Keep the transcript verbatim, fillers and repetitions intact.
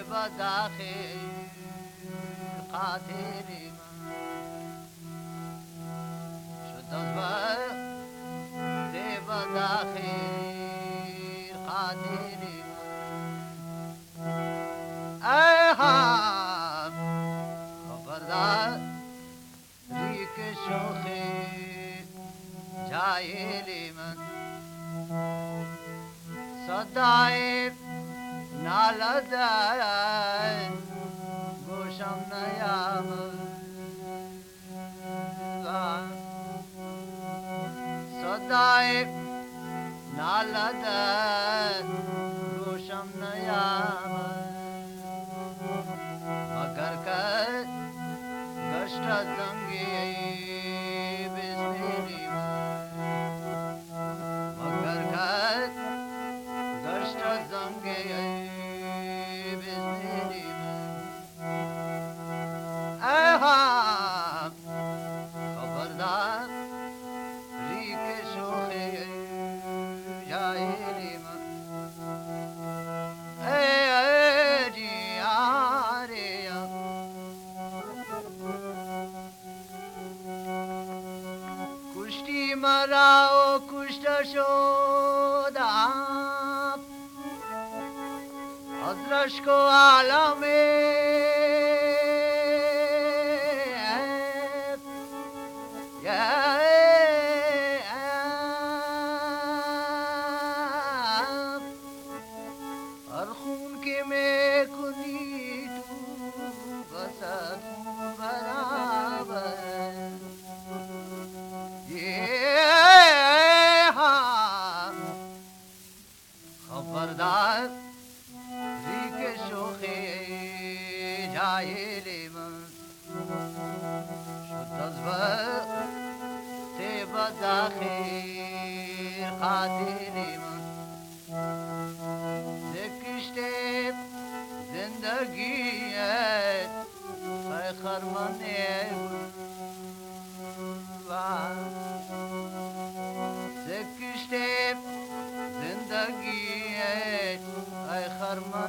بداخل قاتل شد از بداخل قاتل ايهام خبردار ریک شوخی جاهلی من صدای نالدای گوشم نیام صدای نالدای گوشم نیام مگر که گشت زنگی بسیاری مگر که گشت زنگی بسیاری ایهام خبردار ریک شوخی جاهلی من ای جیاریا کشتی مرا و کشته شدم از رشک و عالمی هر خون که میکنی تو بس از خون برابر خبردار ریک شوخی جاهلی من شد از وقت بداخل قاتلی من زکشت زندگیت ای خرمانه زکشت زندگیت ای خرمانه